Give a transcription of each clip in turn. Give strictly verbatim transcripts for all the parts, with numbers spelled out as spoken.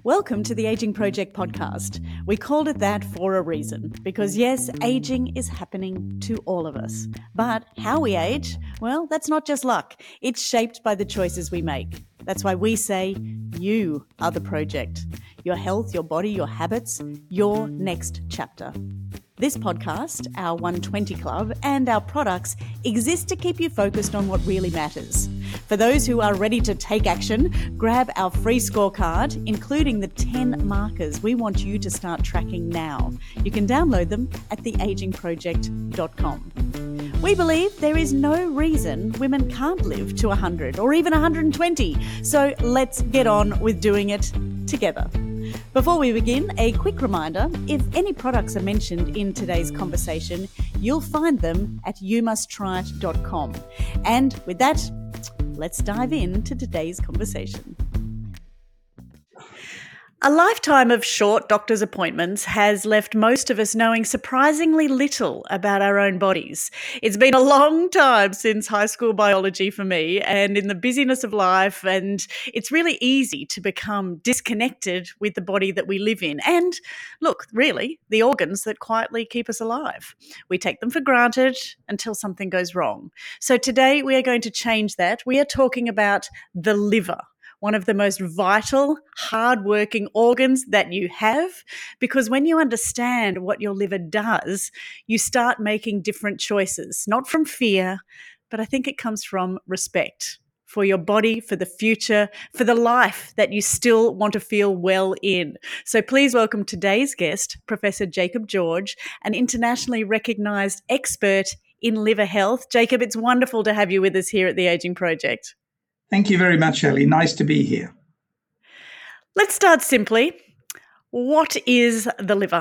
Welcome to the Aging Project podcast. We called it that for a reason, because yes, aging is happening to all of us. But how we age, well, that's not just luck. It's shaped by the choices we make. That's why we say you are the project. Your health, your body, your habits, your next chapter. This podcast, our one twenty Club, and our products exist to keep you focused on what really matters. For those who are ready to take action, grab our free scorecard, including the ten markers we want you to start tracking now. You can download them at the aging project dot com. We believe there is no reason women can't live to one hundred or even one hundred twenty, so let's get on with doing it together. Before we begin, a quick reminder, if any products are mentioned in today's conversation, you'll find them at you must try it dot com. And with that, let's dive into today's conversation. A lifetime of short doctor's appointments has left most of us knowing surprisingly little about our own bodies. It's been a long time since high school biology for me, and in the busyness of life, and it's really easy to become disconnected with the body that we live in. And look, really, the organs that quietly keep us alive. We take them for granted until something goes wrong. So today we are going to change that. We are talking about the liver. One of the most vital, hard-working organs that you have, because when you understand what your liver does, you start making different choices, not from fear, but I think it comes from respect for your body, for the future, for the life that you still want to feel well in. So please welcome today's guest, Professor Jacob George, an internationally recognised expert in liver health. Jacob, it's wonderful to have you with us here at the Aging Project. Thank you very much, Ellie. Nice to be here. Let's start simply. What is the liver?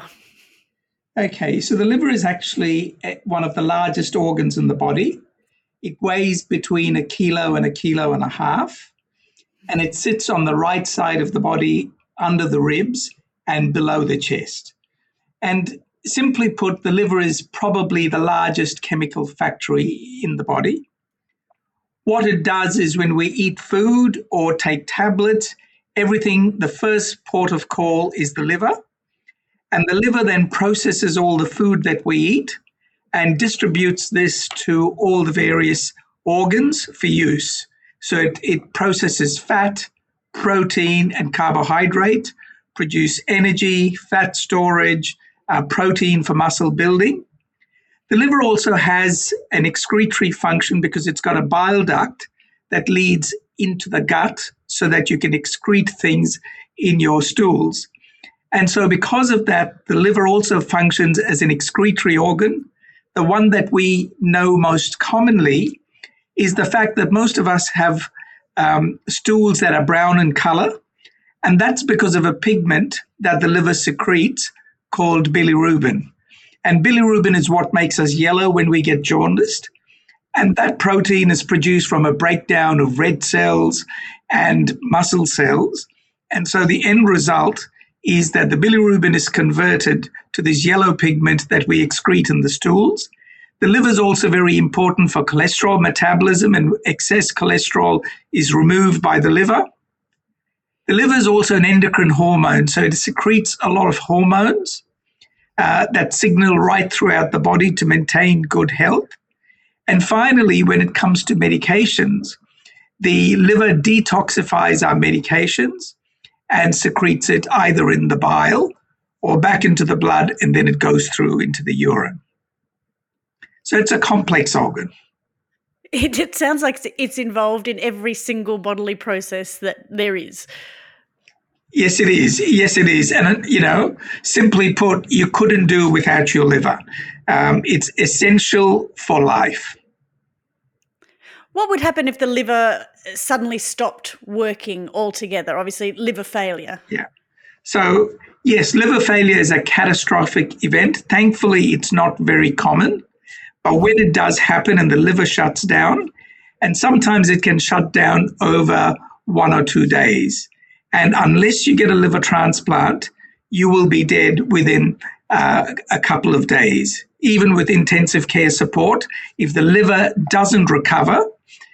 Okay, so the liver is actually one of the largest organs in the body. It weighs between a kilo and a kilo and a half, and it sits on the right side of the body under the ribs and below the chest. And simply put, the liver is probably the largest chemical factory in the body. What it does is when we eat food or take tablets, everything, the first port of call is the liver. And the liver then processes all the food that we eat and distributes this to all the various organs for use. So it, it processes fat, protein, and carbohydrate, produce energy, fat storage, uh, protein for muscle building. The liver also has an excretory function because it's got a bile duct that leads into the gut so that you can excrete things in your stools. And so because of that, the liver also functions as an excretory organ. The one that we know most commonly is the fact that most of us have um, stools that are brown in color, and that's because of a pigment that the liver secretes called bilirubin. And bilirubin is what makes us yellow when we get jaundiced. And that protein is produced from a breakdown of red cells and muscle cells. And so the end result is that the bilirubin is converted to this yellow pigment that we excrete in the stools. The liver is also very important for cholesterol metabolism, and excess cholesterol is removed by the liver. The liver is also an endocrine hormone, so it secretes a lot of hormones Uh, that signal right throughout the body to maintain good health. And finally, when it comes to medications, the liver detoxifies our medications and secretes it either in the bile or back into the blood, and then it goes through into the urine. So it's a complex organ. It, it sounds like it's involved in every single bodily process that there is. Yes, it is. Yes, it is. And, you know, simply put, you couldn't do without your liver. Um, it's essential for life. What would happen if the liver suddenly stopped working altogether? Obviously, liver failure. Yeah. So, yes, liver failure is a catastrophic event. Thankfully, it's not very common. But when it does happen and the liver shuts down, and sometimes it can shut down over one or two days. And unless you get a liver transplant, you will be dead within uh, a couple of days. Even with intensive care support, if the liver doesn't recover,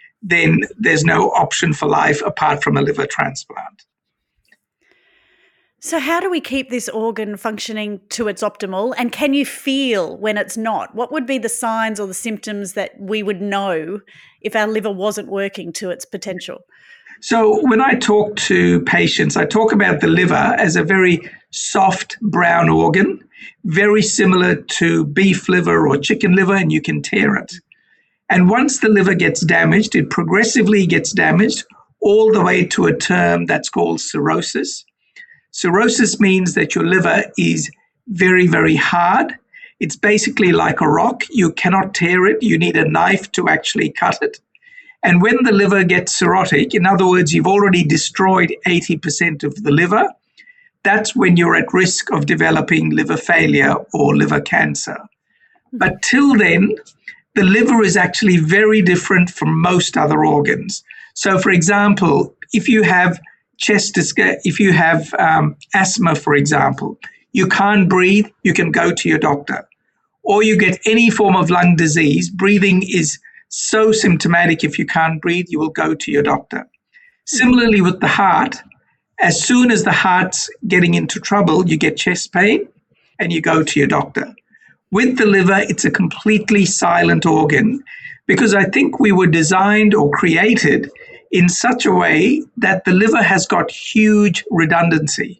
then there's no option for life apart from a liver transplant. So how do we keep this organ functioning to its optimal? And can you feel when it's not? What would be the signs or the symptoms that we would know if our liver wasn't working to its potential? So when I talk to patients, I talk about the liver as a very soft brown organ, very similar to beef liver or chicken liver, and you can tear it. And once the liver gets damaged, it progressively gets damaged all the way to a term that's called cirrhosis. Cirrhosis means that your liver is very, very hard. It's basically like a rock. You cannot tear it. You need a knife to actually cut it. And when the liver gets cirrhotic, in other words, you've already destroyed eighty percent of the liver, that's when you're at risk of developing liver failure or liver cancer. But till then, the liver is actually very different from most other organs. So, for example, if you have chest, if you have um, asthma, for example, you can't breathe, you can go to your doctor. Or you get any form of lung disease, breathing is so symptomatic. If you can't breathe, you will go to your doctor. Similarly with the heart, as soon as the heart's getting into trouble, you get chest pain and you go to your doctor. With the liver, it's a completely silent organ because I think we were designed or created in such a way that the liver has got huge redundancy.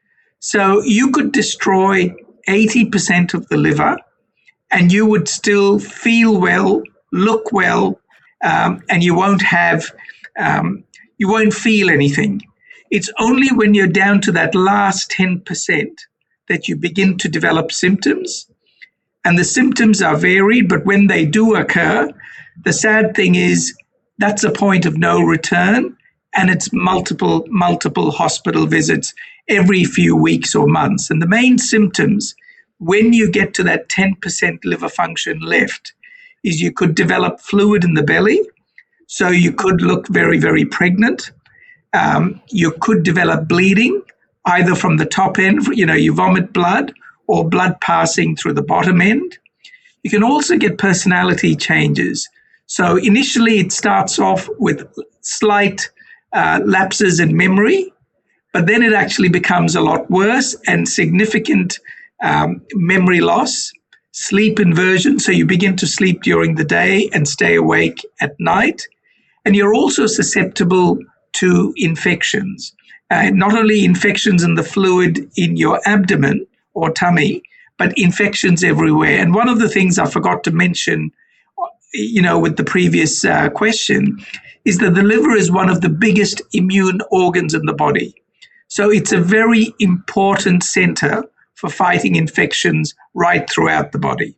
So you could destroy eighty percent of the liver and you would still feel well, look well, um, and you won't have, um, you won't feel anything. It's only when you're down to that last ten percent that you begin to develop symptoms. And the symptoms are varied, but when they do occur, the sad thing is that's a point of no return, and it's multiple, multiple hospital visits every few weeks or months. And the main symptoms, when you get to that ten percent liver function left, is you could develop fluid in the belly, so you could look very, very pregnant. Um, you could develop bleeding, either from the top end, you know, you vomit blood, or blood passing through the bottom end. You can also get personality changes. So initially it starts off with slight uh, lapses in memory, but then it actually becomes a lot worse and significant um, memory loss, sleep inversion. So you begin to sleep during the day and stay awake at night. And you're also susceptible to infections, uh, not only infections in the fluid in your abdomen or tummy, but infections everywhere. And one of the things I forgot to mention, you know, with the previous uh, question, is that the liver is one of the biggest immune organs in the body. So it's a very important center for fighting infections right throughout the body.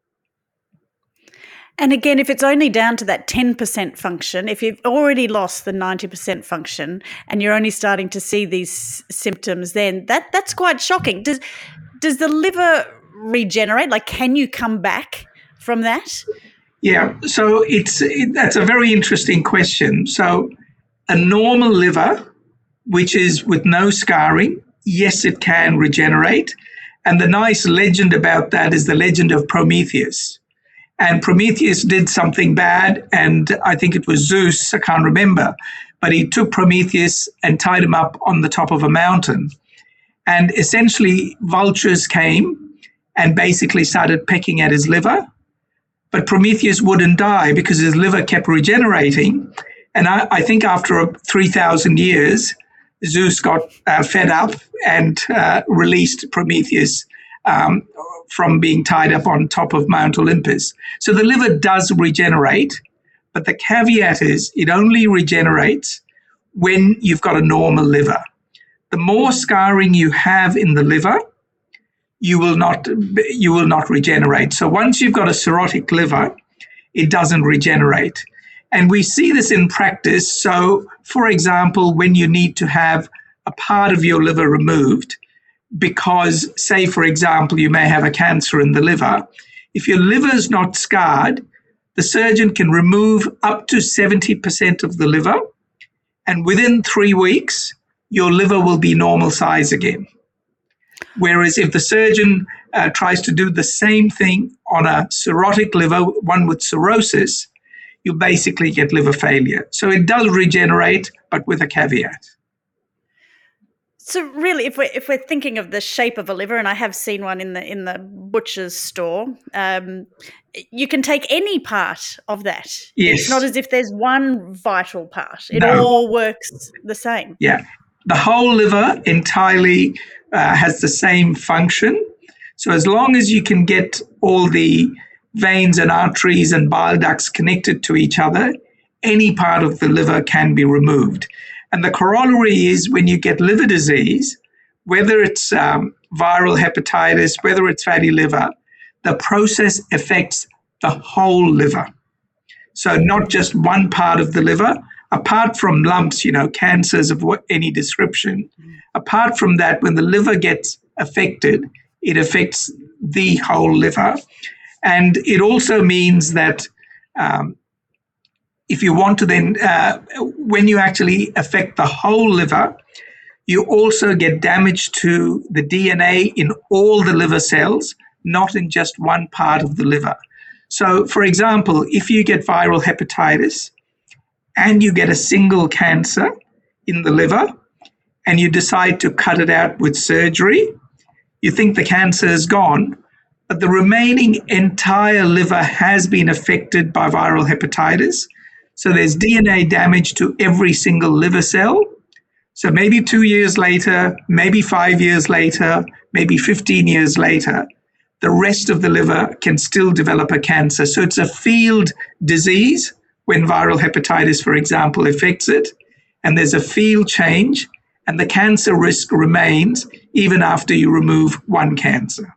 And again, if it's only down to that ten percent function, if you've already lost the ninety percent function and you're only starting to see these symptoms, then that that's quite shocking. Does does the liver regenerate? Like, can you come back from that? Yeah, so it's it, that's a very interesting question. So a normal liver, which is with no scarring, yes, it can regenerate. And the nice legend about that is the legend of Prometheus. And Prometheus did something bad, and I think it was Zeus, I can't remember, but he took Prometheus and tied him up on the top of a mountain. And essentially vultures came and basically started pecking at his liver. But Prometheus wouldn't die because his liver kept regenerating. And I, I think after three thousand years, Zeus got uh, fed up and uh, released Prometheus um, from being tied up on top of Mount Olympus. So the liver does regenerate, but the caveat is it only regenerates when you've got a normal liver. The more scarring you have in the liver, you will not you will not regenerate. So once you've got a cirrhotic liver, it doesn't regenerate. And we see this in practice. So, for example, when you need to have a part of your liver removed, because, say, for example, you may have a cancer in the liver, if your liver is not scarred, the surgeon can remove up to seventy percent of the liver, and within three weeks, your liver will be normal size again. Whereas if the surgeon uh, tries to do the same thing on a cirrhotic liver, one with cirrhosis, you basically get liver failure. So it does regenerate, but with a caveat. So really, if we're if we're thinking of the shape of a liver, and I have seen one in the in the butcher's store, um, you can take any part of that. Yes. It's not as if there's one vital part. It No. all works the same. Yeah. The whole liver entirely uh, has the same function. So as long as you can get all the veins and arteries and bile ducts connected to each other, any part of the liver can be removed. And the corollary is when you get liver disease, whether it's um, viral hepatitis, whether it's fatty liver, the process affects the whole liver. So not just one part of the liver, apart from lumps, you know, cancers of what, any description. Apart from that, when the liver gets affected, it affects the whole liver. And it also means that um, if you want to then, uh, when you actually affect the whole liver, you also get damage to the D N A in all the liver cells, not in just one part of the liver. So, for example, if you get viral hepatitis and you get a single cancer in the liver and you decide to cut it out with surgery, you think the cancer is gone, but the remaining entire liver has been affected by viral hepatitis. So there's D N A damage to every single liver cell. So maybe two years later, maybe five years later, maybe fifteen years later, the rest of the liver can still develop a cancer. So it's a field disease when viral hepatitis, for example, affects it. And there's a field change, and the cancer risk remains even after you remove one cancer.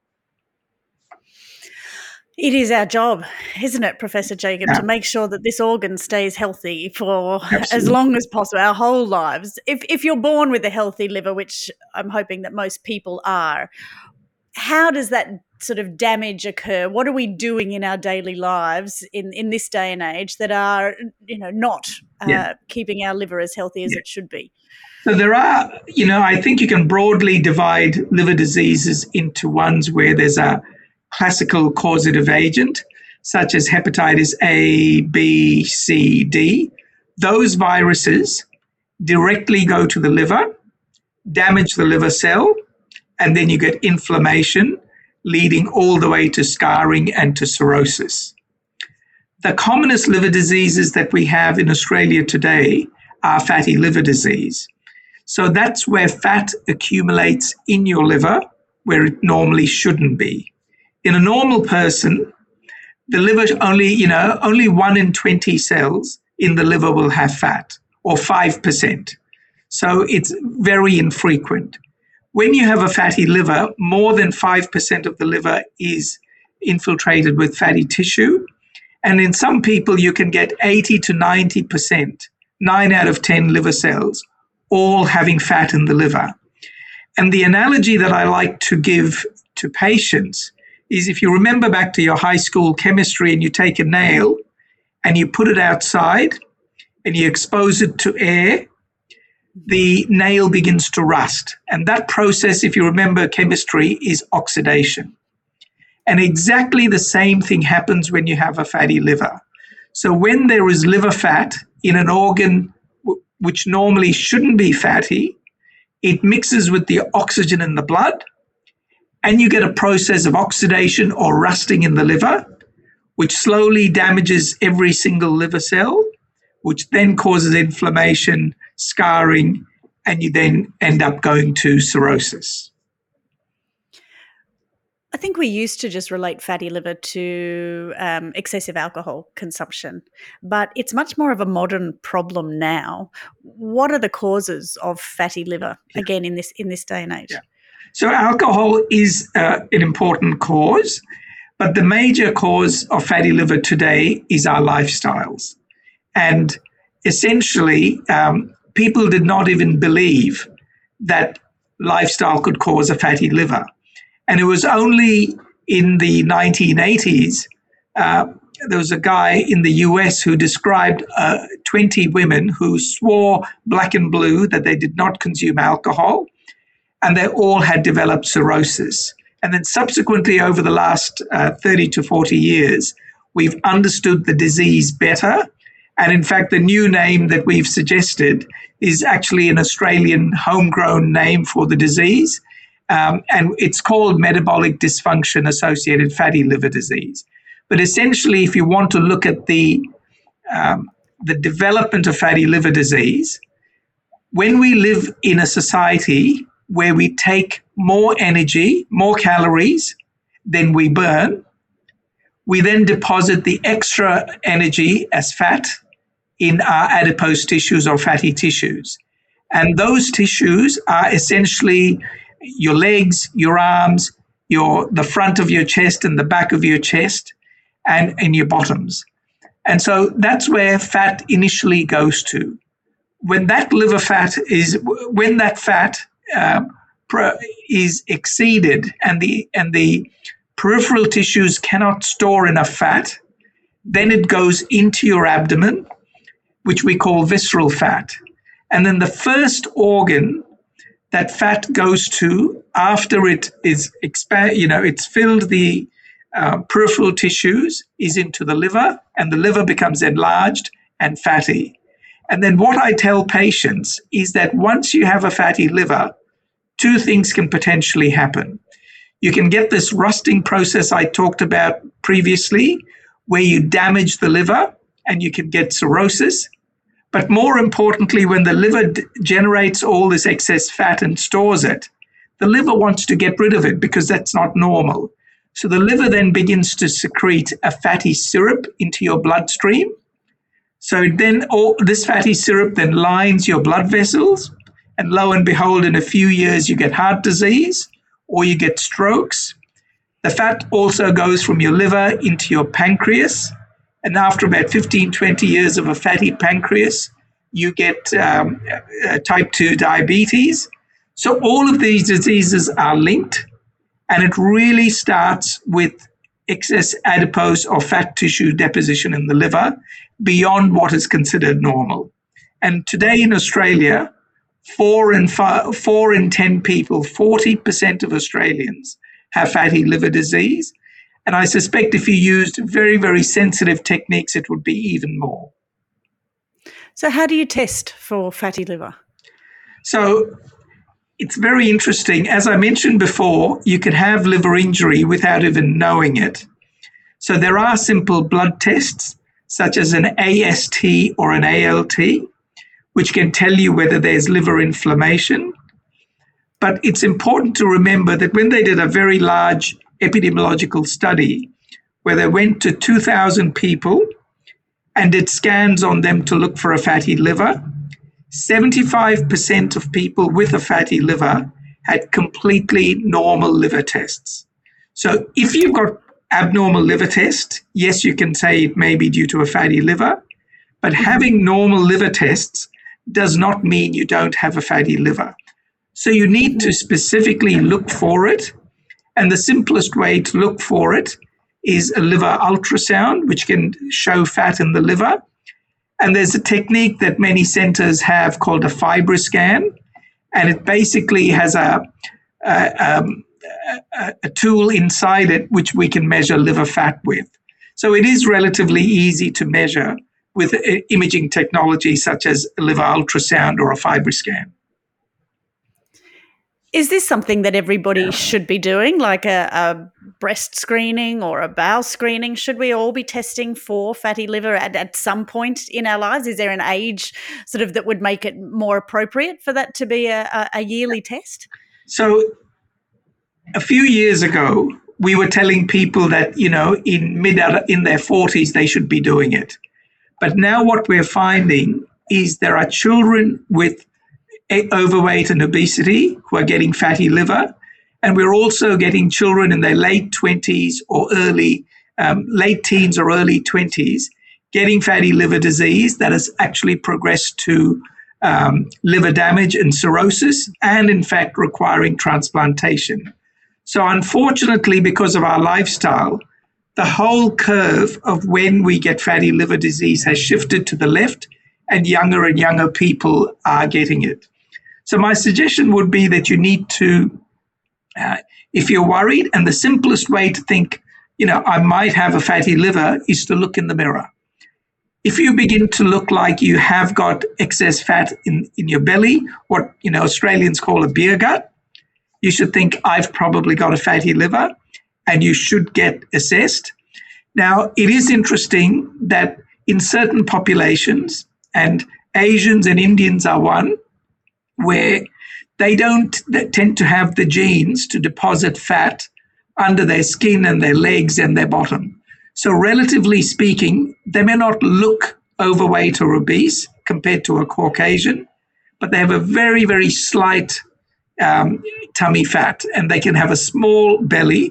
It is our job, isn't it, Professor Jacob, Yeah. to make sure that this organ stays healthy for Absolutely. as long as possible, our whole lives. If if you're born with a healthy liver, which I'm hoping that most people are, how does that sort of damage occur? What are we doing in our daily lives in, in this day and age that are, you know, not uh, Yeah. keeping our liver as healthy as Yeah. it should be? So there are, you know, I think you can broadly divide liver diseases into ones where there's a classical causative agent, such as hepatitis A, B, C, D. Those viruses directly go to the liver, damage the liver cell, and then you get inflammation, leading all the way to scarring and to cirrhosis. The commonest liver diseases that we have in Australia today are fatty liver disease. So that's where fat accumulates in your liver where it normally shouldn't be. In a normal person, the liver only, you know, only one in twenty cells in the liver will have fat, or five percent. So it's very infrequent. When you have a fatty liver, more than five percent of the liver is infiltrated with fatty tissue. And in some people, you can get eighty to ninety percent, nine out of ten liver cells, all having fat in the liver. And the analogy that I like to give to patients is if you remember back to your high school chemistry and you take a nail and you put it outside and you expose it to air, the nail begins to rust. And that process, if you remember chemistry, is oxidation. And exactly the same thing happens when you have a fatty liver. So when there is liver fat in an organ w- which normally shouldn't be fatty, it mixes with the oxygen in the blood, and you get a process of oxidation or rusting in the liver, which slowly damages every single liver cell, which then causes inflammation, scarring, and you then end up going to cirrhosis. I think we used to just relate fatty liver to um, excessive alcohol consumption, but it's much more of a modern problem now. What are the causes of fatty liver, Yeah. again, in this in this day and age? Yeah. So alcohol is uh, an important cause, but the major cause of fatty liver today is our lifestyles. And essentially, um, people did not even believe that lifestyle could cause a fatty liver. And it was only in the nineteen eighties, uh, there was a guy in the U S who described uh, twenty women who swore black and blue that they did not consume alcohol, and they all had developed cirrhosis. And then subsequently, over the last uh, thirty to forty years, we've understood the disease better, And in fact, the new name that we've suggested is actually an Australian homegrown name for the disease. Um, and it's called metabolic dysfunction associated fatty liver disease. But essentially, if you want to look at the, um, the development of fatty liver disease, when we live in a society where we take more energy, more calories than we burn, we then deposit the extra energy as fat in our adipose tissues or fatty tissues. And those tissues are essentially your legs, your arms, your the front of your chest and the back of your chest, and in your bottoms. And so that's where fat initially goes to. When that liver fat is, when that fat uh, is exceeded and the and the peripheral tissues cannot store enough fat, then it goes into your abdomen, which we call visceral fat. And then the first organ that fat goes to after it is expand, you know, it's filled the uh, peripheral tissues, is into the liver, and the liver becomes enlarged and fatty. And then what I tell patients is that once you have a fatty liver, two things can potentially happen. You can get this rusting process I talked about previously, where you damage the liver and you can get cirrhosis. But more importantly, when the liver d- generates all this excess fat and stores it, the liver wants to get rid of it because that's not normal. So the liver then begins to secrete a fatty syrup into your bloodstream. So then all this fatty syrup then lines your blood vessels, and lo and behold, in a few years, you get heart disease or you get strokes. The fat also goes from your liver into your pancreas. And after about fifteen, twenty years of a fatty pancreas, you get um, uh, type two diabetes. So all of these diseases are linked, and it really starts with excess adipose or fat tissue deposition in the liver beyond what is considered normal. And today in Australia, four in five, four in ten people, forty percent of Australians have fatty liver disease. And I suspect if you used very, very sensitive techniques, it would be even more. So how do you test for fatty liver? So it's very interesting. As I mentioned before, you can have liver injury without even knowing it. So there are simple blood tests, such as an A S T or an A L T, which can tell you whether there's liver inflammation. But it's important to remember that when they did a very large epidemiological study where they went to two thousand people and did scans on them to look for a fatty liver, seventy-five percent of people with a fatty liver had completely normal liver tests. So if you've got abnormal liver tests, yes, you can say it may be due to a fatty liver, but having normal liver tests does not mean you don't have a fatty liver. So you need to specifically look for it. And the simplest way to look for it is a liver ultrasound, which can show fat in the liver. And there's a technique that many centers have called a FibroScan. And it basically has a, a, um, a, a tool inside it which we can measure liver fat with. So it is relatively easy to measure with imaging technology such as a liver ultrasound or a FibroScan. Is this something that everybody should be doing, like a, a breast screening or a bowel screening? Should we all be testing for fatty liver at, at some point in our lives? Is there an age sort of that would make it more appropriate for that to be a, a yearly test? So a few years ago, we were telling people that, you know, in mid in their forties, they should be doing it. But now what we're finding is there are children with overweight and obesity who are getting fatty liver. And we're also getting children in their late twenties or early, um, late teens or early twenties getting fatty liver disease that has actually progressed to um, liver damage and cirrhosis, and in fact requiring transplantation. So unfortunately, because of our lifestyle, the whole curve of when we get fatty liver disease has shifted to the left, and younger and younger people are getting it. So my suggestion would be that you need to, uh, if you're worried, and the simplest way to think, you know, I might have a fatty liver is to look in the mirror. if you begin to look like you have got excess fat in, in your belly, what you know Australians call a beer gut, you should think, I've probably got a fatty liver, and you should get assessed. Now, it is interesting that in certain populations, and Asians and Indians are one, where they don't they tend to have the genes to deposit fat under their skin and their legs and their bottom. So relatively speaking, they may not look overweight or obese compared to a Caucasian, but they have a very, very slight um, tummy fat, and they can have a small belly.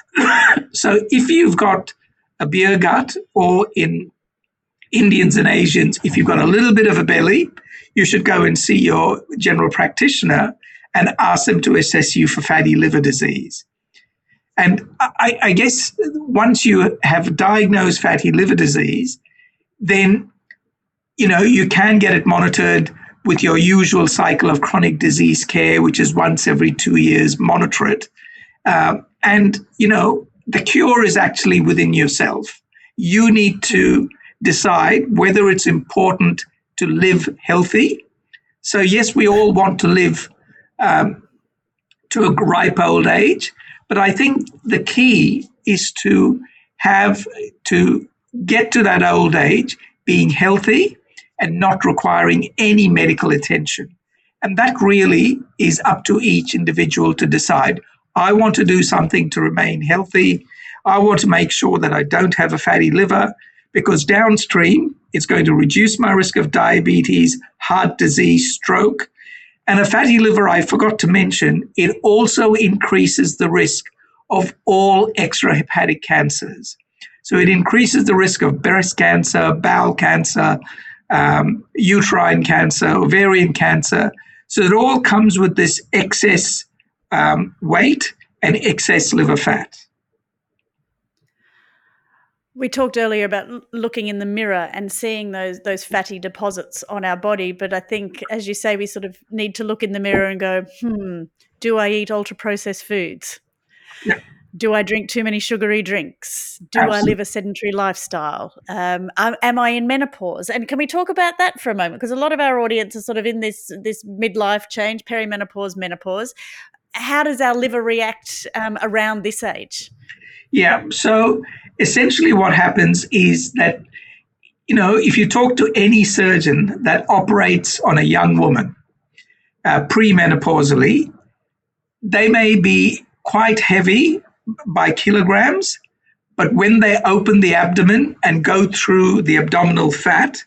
So if you've got a beer gut, or in Indians and Asians, if you've got a little bit of a belly, you should go and see your general practitioner and ask them to assess you for fatty liver disease. And I, I guess once you have diagnosed fatty liver disease, then, you know, you can get it monitored with your usual cycle of chronic disease care, which is once every two years, monitor it. Uh, and, you know, the cure is actually within yourself. You need to decide whether it's important to live healthy. So, yes, we all want to live um, to a ripe old age. But I think the key is to have to get to that old age being healthy and not requiring any medical attention. And that really is up to each individual to decide. I want to do something to remain healthy. I want to make sure that I don't have a fatty liver, because downstream it's going to reduce my risk of diabetes, heart disease, stroke. And a fatty liver, I forgot to mention, it also increases the risk of all extrahepatic cancers. So it increases the risk of breast cancer, bowel cancer, um, uterine cancer, ovarian cancer. So it all comes with this excess um, weight and excess liver fat. We talked earlier about looking in the mirror and seeing those those fatty deposits on our body, but I think, as you say, we sort of need to look in the mirror and go, hmm, do I eat ultra-processed foods? Yeah. Do I drink too many sugary drinks? Do Absolutely. I live a sedentary lifestyle? Um, am I in menopause? And can we talk about that for a moment? Because a lot of our audience is sort of in this, this midlife change, perimenopause, menopause. How does our liver react um, around this age? Yeah, so essentially what happens is that, you know, if you talk to any surgeon that operates on a young woman uh, premenopausally, they may be quite heavy by kilograms, but when they open the abdomen and go through the abdominal fat,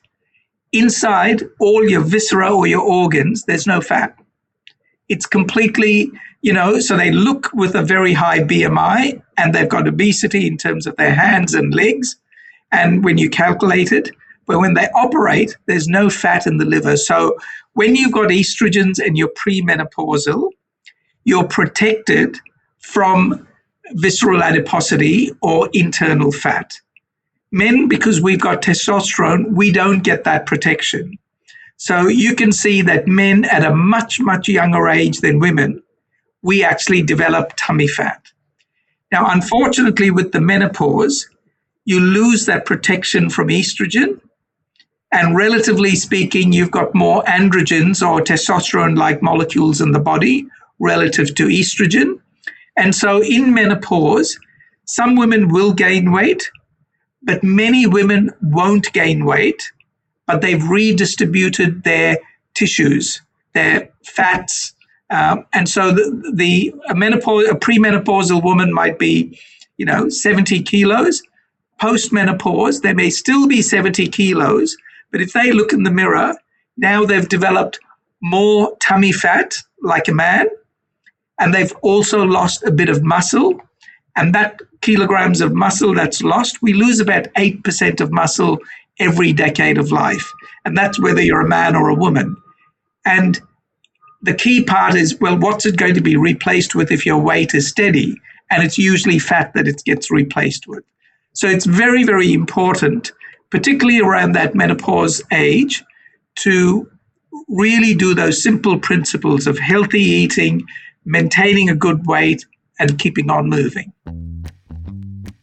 inside all your viscera or your organs, there's no fat. It's completely, you know, so they look with a very high B M I, and they've got obesity in terms of their hands and legs. And when you calculate it, but when they operate, there's no fat in the liver. So when you've got estrogens and you're premenopausal, you're protected from visceral adiposity or internal fat. Men, because we've got testosterone, we don't get that protection. So you can see that men at a much, much younger age than women, we actually develop tummy fat. Now, unfortunately, with the menopause, you lose that protection from estrogen. And relatively speaking, you've got more androgens or testosterone-like molecules in the body relative to estrogen. And so in menopause, some women will gain weight, but many women won't gain weight, but they've redistributed their tissues, their fats. Um, and so the, the a, menopause, a premenopausal woman might be, you know, seventy kilos. Post-menopause, they may still be seventy kilos, but if they look in the mirror, now they've developed more tummy fat like a man, and they've also lost a bit of muscle. And that kilograms of muscle that's lost, we lose about eight percent of muscle every decade of life. And that's whether you're a man or a woman. And the key part is, well, what's it going to be replaced with if your weight is steady? And it's usually fat that it gets replaced with. So it's very, very important, particularly around that menopause age, to really do those simple principles of healthy eating, maintaining a good weight, and keeping on moving.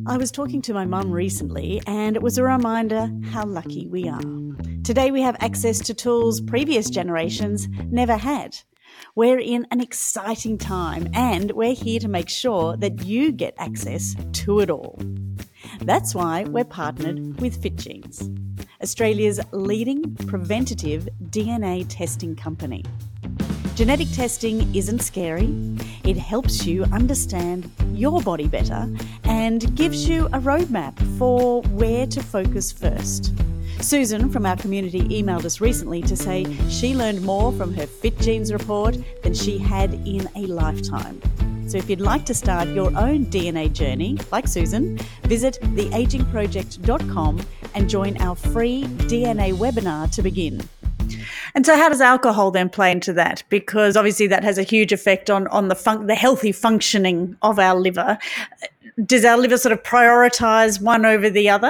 I was talking to my mum recently, and it was a reminder how lucky we are. Today we have access to tools previous generations never had. We're in an exciting time, and we're here to make sure that you get access to it all. That's why we're partnered with FitGenes, Australia's leading preventative D N A testing company. Genetic testing isn't scary. It helps you understand your body better and gives you a roadmap for where to focus first. Susan from our community emailed us recently to say she learned more from her FitGenes report than she had in a lifetime. So if you'd like to start your own D N A journey, like Susan, visit the aging project dot com and join our free D N A webinar to begin. And so how does alcohol then play into that? Because obviously that has a huge effect on, on the fun- the healthy functioning of our liver. Does our liver sort of prioritise one over the other?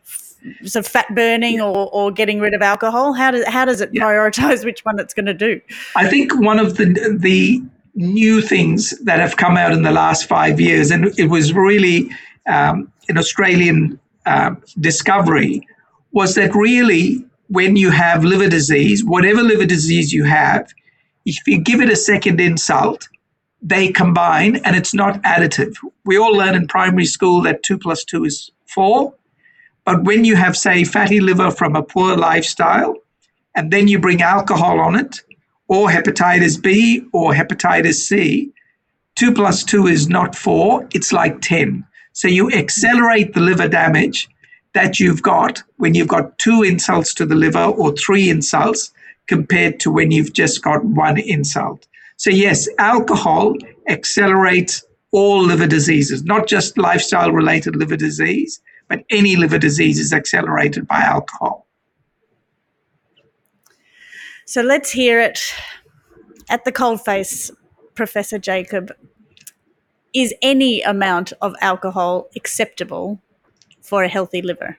So fat burning yeah. or, or getting rid of alcohol? How does how does it yeah. prioritise which one it's going to do? I think one of the the new things that have come out in the last five years, and it was really um, an Australian uh, discovery, was that really when you have liver disease, whatever liver disease you have, if you give it a second insult, they combine and it's not additive. We all learn in primary school that two plus two is four. But when you have, say, fatty liver from a poor lifestyle, and then you bring alcohol on it, or hepatitis B or hepatitis C, two plus two is not four, it's like ten. So you accelerate the liver damage that you've got when you've got two insults to the liver or three insults compared to when you've just got one insult. So yes, alcohol accelerates all liver diseases, not just lifestyle-related liver disease, but any liver disease is accelerated by alcohol. So let's hear it at the coalface, Professor Jacob. Is any amount of alcohol acceptable for a healthy liver?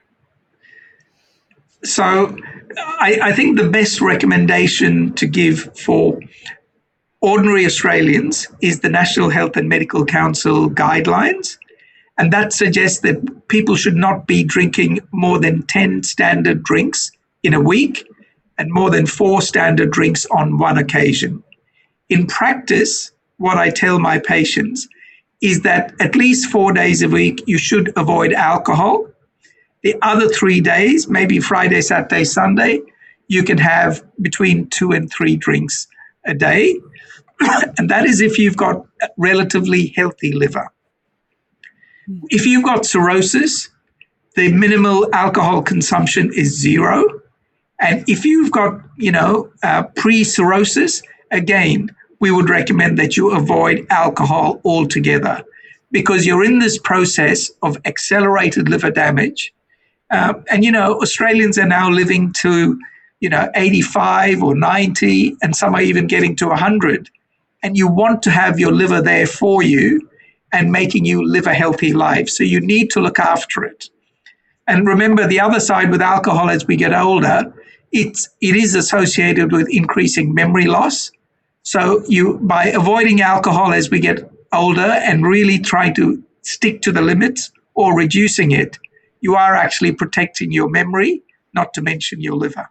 So I, I think the best recommendation to give for ordinary Australians is the National Health and Medical Council guidelines. And that suggests that people should not be drinking more than ten standard drinks in a week and more than four standard drinks on one occasion. In practice, what I tell my patients is that at least four days a week, you should avoid alcohol. The other three days, maybe Friday, Saturday, Sunday, you can have between two and three drinks a day. And that is if you've got a relatively healthy liver. If you've got cirrhosis, the minimal alcohol consumption is zero. And if you've got, you know, uh, pre-cirrhosis, again, we would recommend that you avoid alcohol altogether because you're in this process of accelerated liver damage. Uh, and, you know, Australians are now living to, you know, eighty-five or ninety, and some are even getting to one hundred. And you want to have your liver there for you and making you live a healthy life. So you need to look after it. And remember, the other side with alcohol as we get older, it's, it is associated with increasing memory loss. So you, by avoiding alcohol as we get older and really trying to stick to the limits or reducing it, you are actually protecting your memory, not to mention your liver.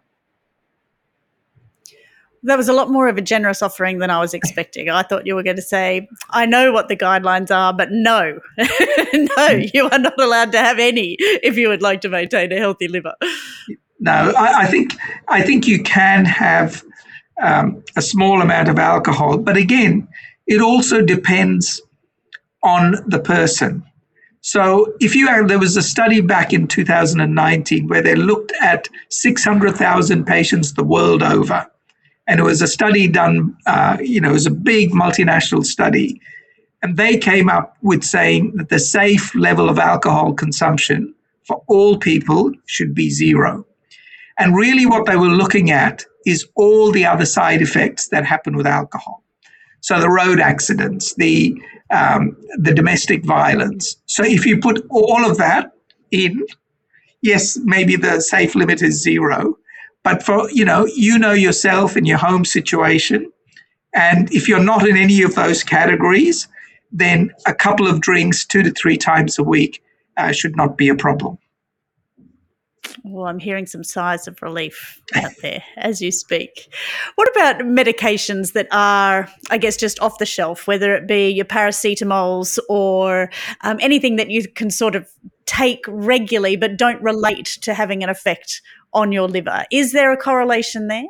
That was a lot more of a generous offering than I was expecting. I thought you were going to say, I know what the guidelines are, but no, no, you are not allowed to have any if you would like to maintain a healthy liver. No, I, I think I think you can have um, a small amount of alcohol, but again, it also depends on the person. So if you have, there was a study back in two thousand nineteen where they looked at six hundred thousand patients the world over. And it was a study done, uh, you know, it was a big multinational study. And they came up with saying that the safe level of alcohol consumption for all people should be zero. And really what they were looking at is all the other side effects that happen with alcohol. So the road accidents, the um, the domestic violence. So if you put all of that in, yes, maybe the safe limit is zero. But for, you know, you know yourself and your home situation. And if you're not in any of those categories, then a couple of drinks two to three times a week uh, should not be a problem. Well, I'm hearing some sighs of relief out there as you speak. What about medications that are, I guess, just off the shelf, whether it be your paracetamols or um, anything that you can sort of take regularly but don't relate to having an effect on your liver? Is there a correlation there?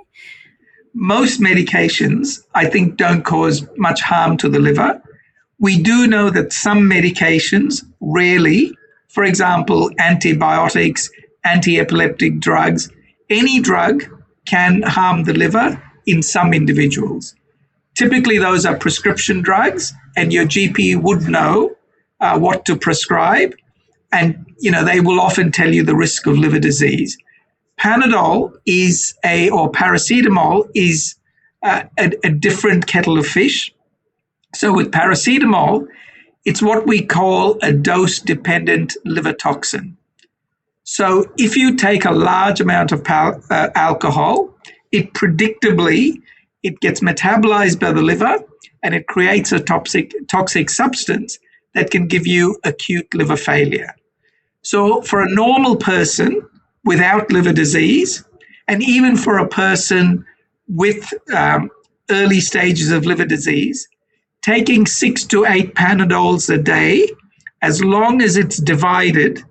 Most medications, I think, don't cause much harm to the liver. We do know that some medications rarely, for example, antibiotics, anti-epileptic drugs, any drug can harm the liver in some individuals. Typically, those are prescription drugs, and your G P would know uh, what to prescribe, and you know they will often tell you the risk of liver disease. Panadol is a, or paracetamol is uh, a, a different kettle of fish. So with paracetamol, it's what we call a dose-dependent liver toxin. So if you take a large amount of pal- uh, alcohol, it predictably, it gets metabolized by the liver and it creates a toxic, toxic substance that can give you acute liver failure. So for a normal person without liver disease, and even for a person with um, early stages of liver disease, taking six to eight Panadols a day, as long as it's divided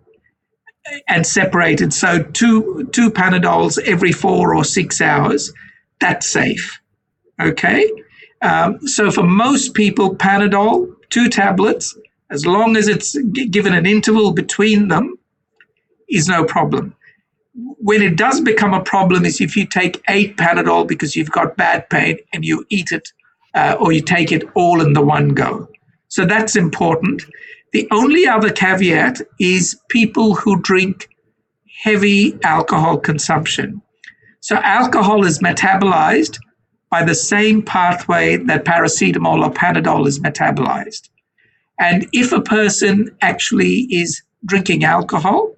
and separated, so two two Panadols every four or six hours, that's safe. Okay? Um, so for most people, Panadol, two tablets, as long as it's g- given an interval between them, is no problem. When it does become a problem is if you take eight Panadol because you've got bad pain and you eat it uh, or you take it all in the one go. So that's important. The only other caveat is people who drink heavy alcohol consumption. So alcohol is metabolized by the same pathway that paracetamol or Panadol is metabolized. And if a person actually is drinking alcohol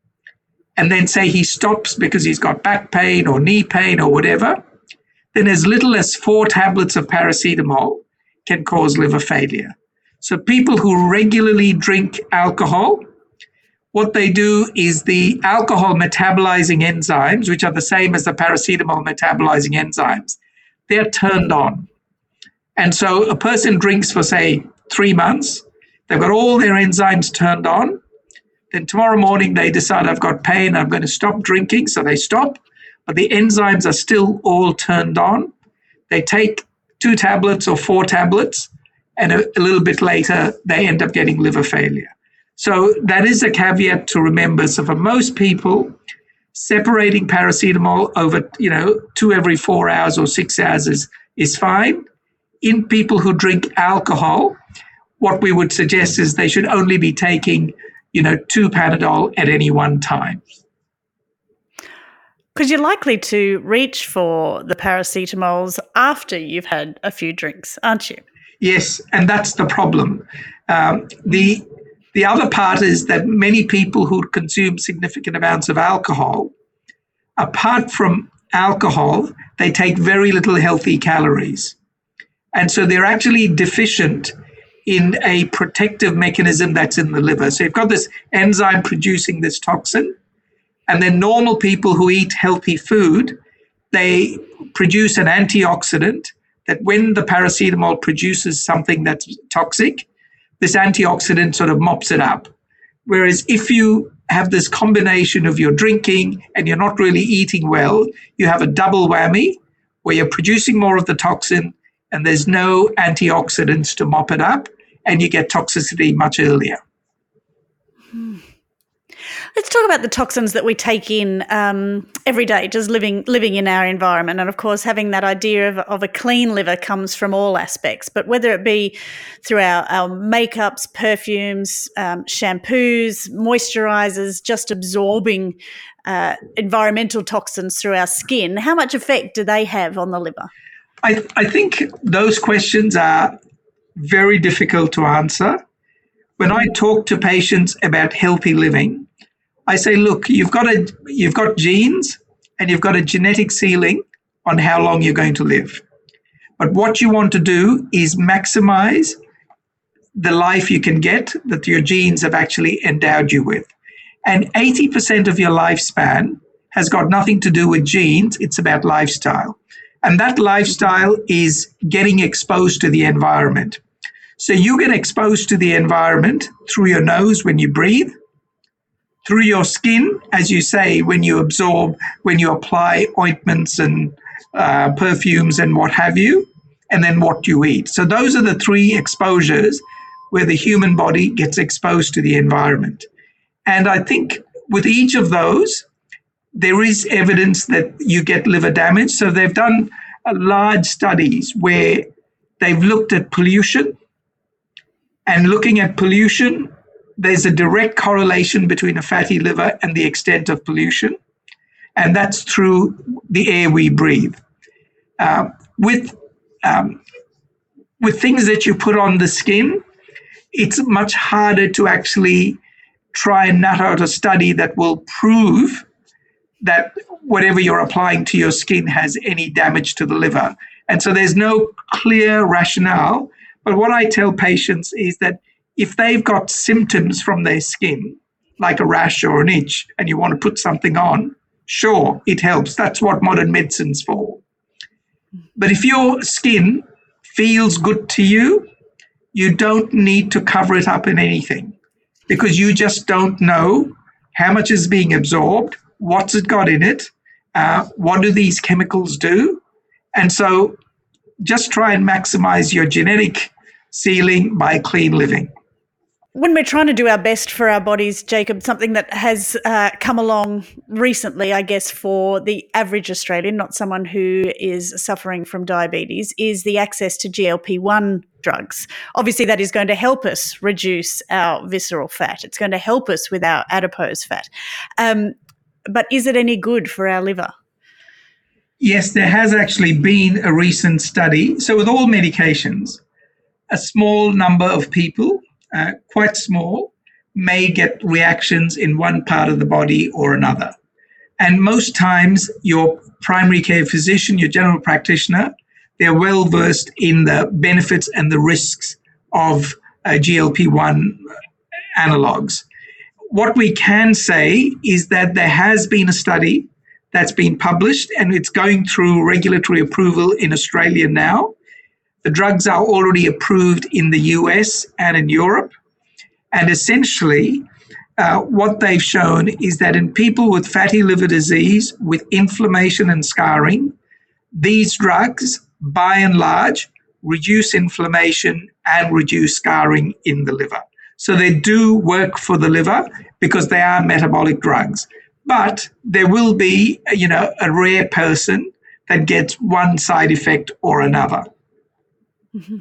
and then say he stops because he's got back pain or knee pain or whatever, then as little as four tablets of paracetamol can cause liver failure. So people who regularly drink alcohol, what they do is the alcohol metabolizing enzymes, which are the same as the paracetamol metabolizing enzymes, they're turned on. And so a person drinks for, say, three months, they've got all their enzymes turned on, then tomorrow morning they decide, I've got pain, I'm going to stop drinking, so they stop, but the enzymes are still all turned on. They take two tablets or four tablets, and a, a little bit later, they end up getting liver failure. So that is a caveat to remember. So for most people, separating paracetamol over, you know, two every four hours or six hours is, is fine. In people who drink alcohol, what we would suggest is they should only be taking, you know, two Panadol at any one time. Because you're likely to reach for the paracetamols after you've had a few drinks, aren't you? Yes, and that's the problem. Um, the the other part is that many people who consume significant amounts of alcohol, apart from alcohol, they take very little healthy calories. And so they're actually deficient in a protective mechanism that's in the liver. So you've got this enzyme producing this toxin, and then normal people who eat healthy food, they produce an antioxidant that when the paracetamol produces something that's toxic, this antioxidant sort of mops it up. Whereas if you have this combination of your drinking and you're not really eating well, you have a double whammy where you're producing more of the toxin and there's no antioxidants to mop it up, and you get toxicity much earlier. Hmm. Let's talk about the toxins that we take in um, every day, just living living in our environment. And of course, having that idea of, of a clean liver comes from all aspects, but whether it be through our, our makeups, perfumes, um, shampoos, moisturizers, just absorbing uh, environmental toxins through our skin, how much effect do they have on the liver? I, I think those questions are very difficult to answer. When I talk to patients about healthy living, I say, look, you've got a you've got genes and you've got a genetic ceiling on how long you're going to live. But what you want to do is maximize the life you can get that your genes have actually endowed you with. And eighty percent of your lifespan has got nothing to do with genes, it's about lifestyle. And that lifestyle is getting exposed to the environment. So you get exposed to the environment through your nose when you breathe, through your skin, as you say, when you absorb, when you apply ointments and uh, perfumes and what have you, and then what you eat. So those are the three exposures where the human body gets exposed to the environment. And I think with each of those, there is evidence that you get liver damage. So they've done uh, large studies where they've looked at pollution, and looking at pollution, there's a direct correlation between a fatty liver and the extent of pollution. And that's through the air we breathe. Uh, with, um, with things that you put on the skin, it's much harder to actually try and nut out a study that will prove that whatever you're applying to your skin has any damage to the liver. And so there's no clear rationale. But what I tell patients is that if they've got symptoms from their skin, like a rash or an itch, and you want to put something on, sure, it helps. That's what modern medicine's for. But if your skin feels good to you, you don't need to cover it up in anything, because you just don't know how much is being absorbed, what's it got in it, uh, what do these chemicals do. And so just try and maximize your genetic ceiling by clean living. When we're trying to do our best for our bodies, Jacob, something that has uh, come along recently, I guess, for the average Australian, not someone who is suffering from diabetes, is the access to G L P one drugs. Obviously, that is going to help us reduce our visceral fat. It's going to help us with our adipose fat. Um, but is it any good for our liver? Yes, there has actually been a recent study. So with all medications, a small number of people, uh, quite small, may get reactions in one part of the body or another. And most times your primary care physician, your general practitioner, they're well versed in the benefits and the risks of uh, G L P one analogs. What we can say is that there has been a study that's been published, and it's going through regulatory approval in Australia now. The drugs are already approved in the U S and in Europe. And essentially, uh, what they've shown is that in people with fatty liver disease, with inflammation and scarring, these drugs, by and large, reduce inflammation and reduce scarring in the liver. So they do work for the liver because they are metabolic drugs. But there will be, you know, a rare person that gets one side effect or another. Mm-hmm.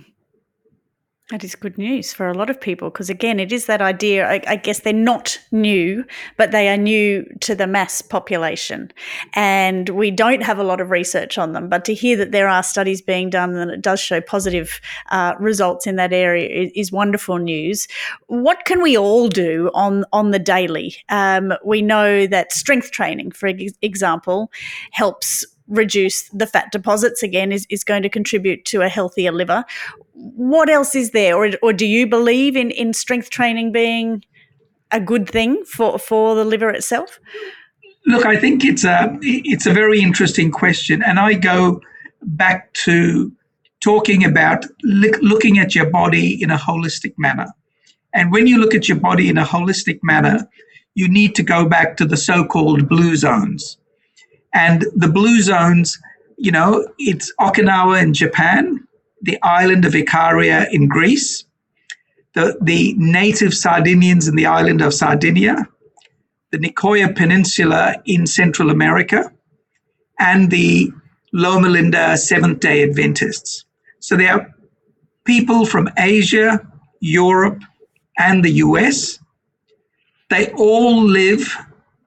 That is good news for a lot of people, because, again, it is that idea, I, I guess they're not new, but they are new to the mass population. And we don't have a lot of research on them. But to hear that there are studies being done and it does show positive uh, results in that area is, is wonderful news. What can we all do on, on the daily? Um, we know that strength training, for example, helps reduce the fat deposits, again, is, is going to contribute to a healthier liver. What else is there? Or, or do you believe in, in strength training being a good thing for, for the liver itself? Look, I think it's a, it's a very interesting question. And I go back to talking about look, looking at your body in a holistic manner. And when you look at your body in a holistic manner, you need to go back to the so-called blue zones. And the blue zones, you know, it's Okinawa in Japan, the island of Ikaria in Greece, the, the native Sardinians in the island of Sardinia, the Nicoya Peninsula in Central America, and the Loma Linda Seventh-day Adventists. So there are people from Asia, Europe, and the U S. They all live,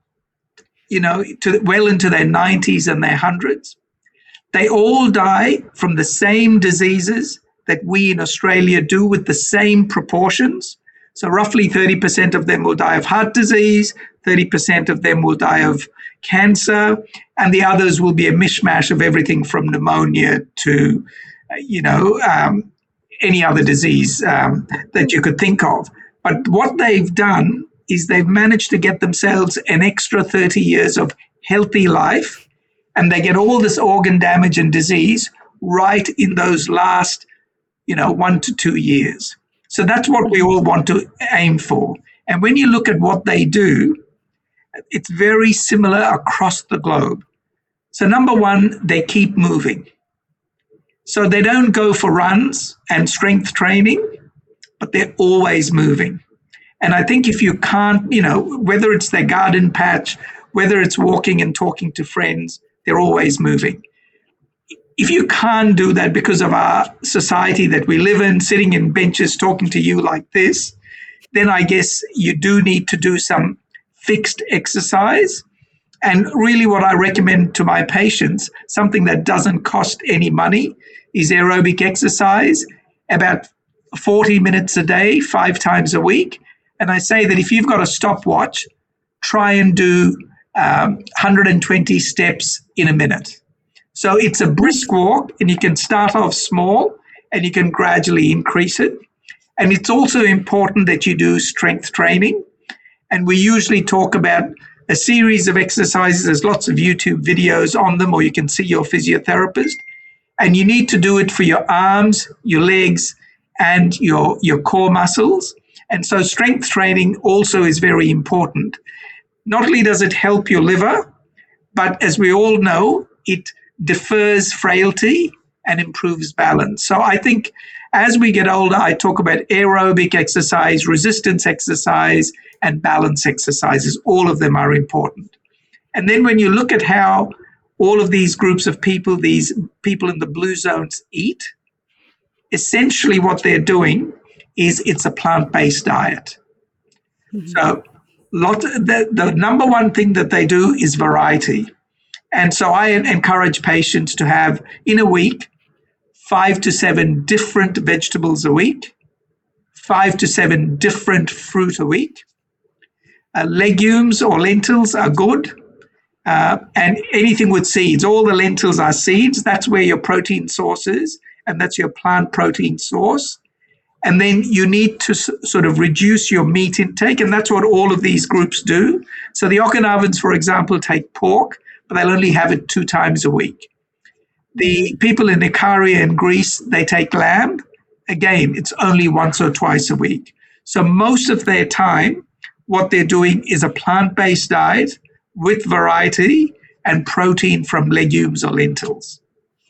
you know, to well into their nineties and their hundreds. They all die from the same diseases that we in Australia do with the same proportions. So roughly thirty percent of them will die of heart disease, thirty percent of them will die of cancer, and the others will be a mishmash of everything from pneumonia to, you know, um, any other disease um, that you could think of. But what they've done is they've managed to get themselves an extra thirty years of healthy life, and they get all this organ damage and disease right in those last, you know, one to two years. So that's what we all want to aim for. And when you look at what they do, it's very similar across the globe. So number one, they keep moving. So they don't go for runs and strength training, but they're always moving. And I think if you can't, you know, whether it's their garden patch, whether it's walking and talking to friends, they're always moving. If you can't do that because of our society that we live in, sitting in benches talking to you like this, then I guess you do need to do some fixed exercise. And really what I recommend to my patients, something that doesn't cost any money, is aerobic exercise, about forty minutes a day, five times a week. And I say that if you've got a stopwatch, try and do um, one hundred twenty steps in a minute. So it's a brisk walk, and you can start off small and you can gradually increase it. And it's also important that you do strength training. And we usually talk about a series of exercises. There's lots of YouTube videos on them, or you can see your physiotherapist. And you need to do it for your arms, your legs, and your, your core muscles. And so strength training also is very important. Not only does it help your liver, but as we all know, it defers frailty and improves balance. So I think as we get older, I talk about aerobic exercise, resistance exercise, and balance exercises. All of them are important. And then when you look at how all of these groups of people, these people in the blue zones eat, essentially what they're doing is it's a plant-based diet. Mm-hmm. So lot, the, the number one thing that they do is variety. And so I encourage patients to have, in a week, five to seven different vegetables a week, five to seven different fruit a week. Uh, legumes or lentils are good. Uh, and anything with seeds, all the lentils are seeds. That's where your protein source is, and that's your plant protein source. And then you need to s- sort of reduce your meat intake, and that's what all of these groups do. So the Okinawans, for example, take pork, but they'll only have it two times a week. The people in Ikaria and Greece, they take lamb. Again, it's only once or twice a week. So most of their time, what they're doing is a plant-based diet with variety and protein from legumes or lentils.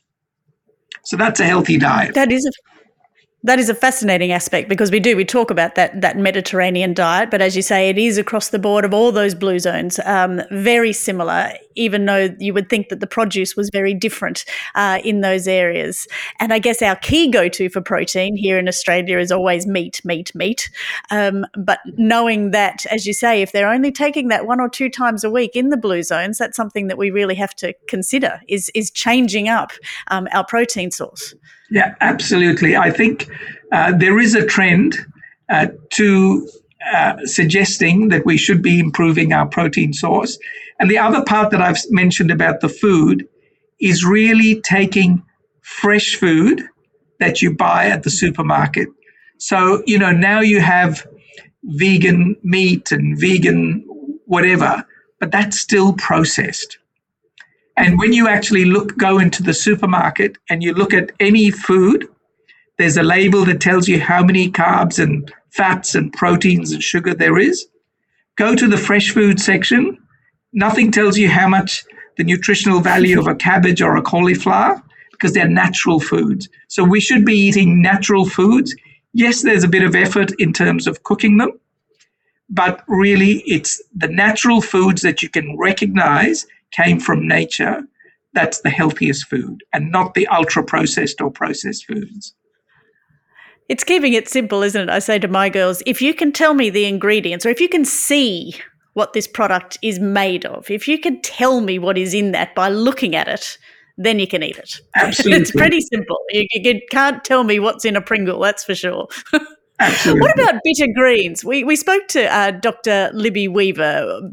So that's a healthy diet. That is a That is a fascinating aspect, because we do, we talk about that that Mediterranean diet, but as you say, it is across the board of all those blue zones, um, very similar, even though you would think that the produce was very different uh, in those areas. And I guess our key go-to for protein here in Australia is always meat, meat, meat. Um, but knowing that, as you say, if they're only taking that one or two times a week in the blue zones, that's something that we really have to consider, is, is changing up um, our protein source. Yeah, absolutely. I think uh, there is a trend uh, to uh, suggesting that we should be improving our protein source. And the other part that I've mentioned about the food is really taking fresh food that you buy at the supermarket. So, you know, now you have vegan meat and vegan whatever, but that's still processed. And when you actually look, go into the supermarket and you look at any food, there's a label that tells you how many carbs and fats and proteins and sugar there is. Go to the fresh food section. Nothing tells you how much the nutritional value of a cabbage or a cauliflower, because they're natural foods. So we should be eating natural foods. Yes, there's a bit of effort in terms of cooking them, but really it's the natural foods that you can recognize came from nature. That's the healthiest food, and not the ultra-processed or processed foods. It's keeping it simple, isn't it? I say to my girls, if you can tell me the ingredients, or if you can see what this product is made of, if you can tell me what is in that by looking at it, then you can eat it. Absolutely. It's pretty simple. You, you can't tell me what's in a Pringle, that's for sure. Absolutely. What about bitter greens? We we spoke to uh, Doctor Libby Weaver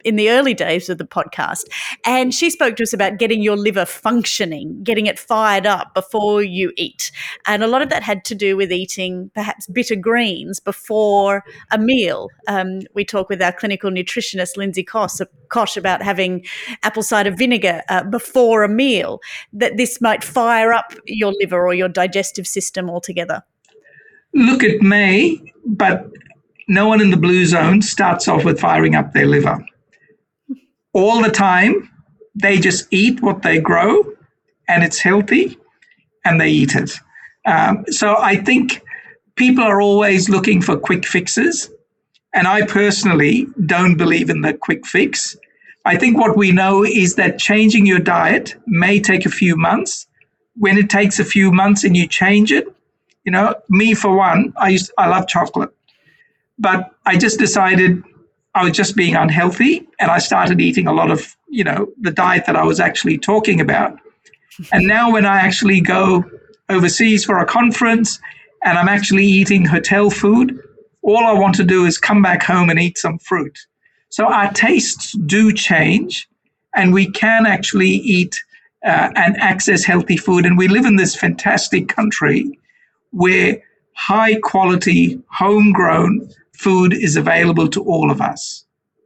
in the early days of the podcast. And she spoke to us about getting your liver functioning, getting it fired up before you eat. And a lot of that had to do with eating perhaps bitter greens before a meal. Um, we talk with our clinical nutritionist, Lindsay Kosh, Kosh about having apple cider vinegar uh, before a meal, that this might fire up your liver or your digestive system altogether. Look, it may, but no one in the blue zone starts off with firing up their liver. All the time, they just eat what they grow, and it's healthy, and they eat it. Um, so I think people are always looking for quick fixes, and I personally don't believe in the quick fix. I think what we know is that changing your diet may take a few months. When it takes a few months and you change it, you know, me for one, I used I love chocolate, but I just decided I was just being unhealthy, and I started eating a lot of, you know, the diet that I was actually talking about. And now when I actually go overseas for a conference and I'm actually eating hotel food, all I want to do is come back home and eat some fruit. So our tastes do change, and we can actually eat uh, and access healthy food. And we live in this fantastic country where high quality, homegrown food is available to all of us.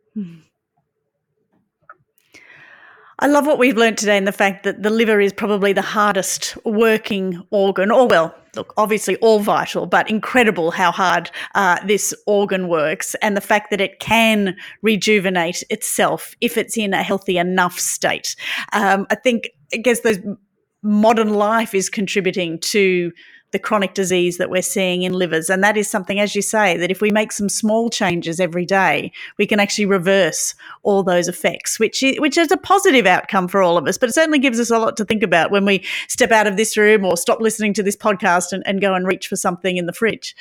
I love what we've learned today, and the fact that the liver is probably the hardest working organ, or well, look, obviously all vital, but incredible how hard uh, this organ works, and the fact that it can rejuvenate itself if it's in a healthy enough state. Um, I think, I guess those modern life is contributing to the chronic disease that we're seeing in livers. And that is something, as you say, that if we make some small changes every day, we can actually reverse all those effects, which is, which is a positive outcome for all of us. But it certainly gives us a lot to think about when we step out of this room or stop listening to this podcast and, and go and reach for something in the fridge.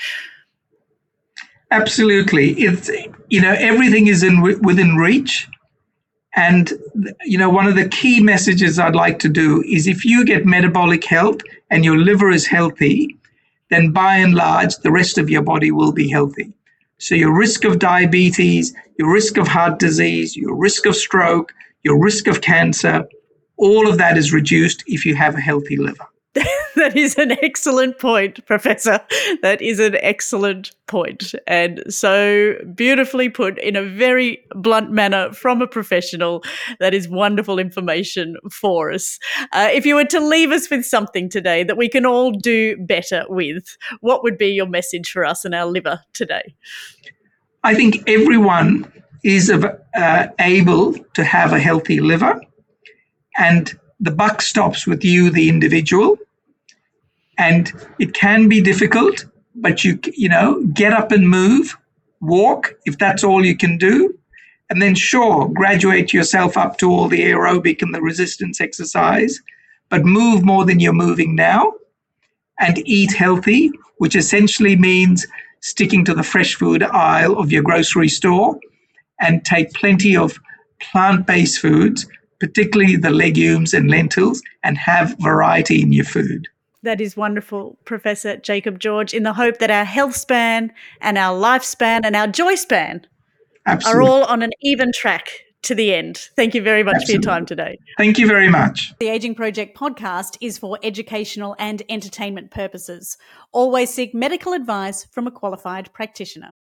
Absolutely. It's, you know, everything is in within reach. And, you know, one of the key messages I'd like to do is if you get metabolic health and your liver is healthy, then by and large, the rest of your body will be healthy. So your risk of diabetes, your risk of heart disease, your risk of stroke, your risk of cancer, all of that is reduced if you have a healthy liver. That is an excellent point, Professor. That is an excellent point, and so beautifully put in a very blunt manner from a professional. That is wonderful information for us. Uh, if you were to leave us with something today that we can all do better with, what would be your message for us and our liver today? I think everyone is uh, able to have a healthy liver, and the buck stops with you, the individual. And it can be difficult, but you you know, get up and move, walk, if that's all you can do. And then sure, graduate yourself up to all the aerobic and the resistance exercise, but move more than you're moving now, and eat healthy, which essentially means sticking to the fresh food aisle of your grocery store, and take plenty of plant-based foods, particularly the legumes and lentils, and have variety in your food. That is wonderful, Professor Jacob George, in the hope that our health span and our lifespan and our joy span Absolutely. Are all on an even track to the end. Thank you very much Absolutely. For your time today. Thank you very much. The Aging Project podcast is for educational and entertainment purposes. Always seek medical advice from a qualified practitioner.